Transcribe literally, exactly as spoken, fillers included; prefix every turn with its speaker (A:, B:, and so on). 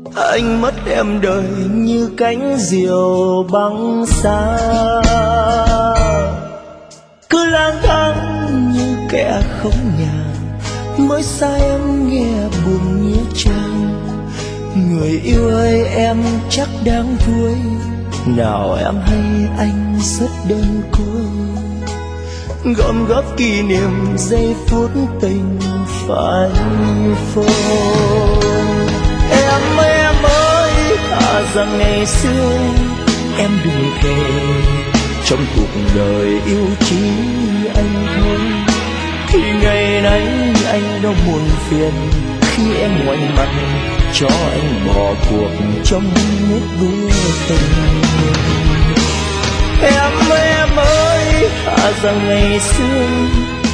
A: Anh mất em đời như cánh diều băng xa, cứ lang thang như kẻ không nhà, mới xa em nghe buồn nghĩa trang. Người yêu ơi em chắc đang vui, nào em hay anh rất đơn côi, gom góp kỷ niệm giây phút tình phai phôi. Em ơi em ơi, thà rằng ngày xưa em đừng thề, trong cuộc đời yêu chỉ anh thôi. Thì ngày nay anh đâu buồn phiền khi em ngoảnh mặt cho anh bỏ cuộc trong nước đua tình. Em ơi em ơi, thà rằng ngày xưa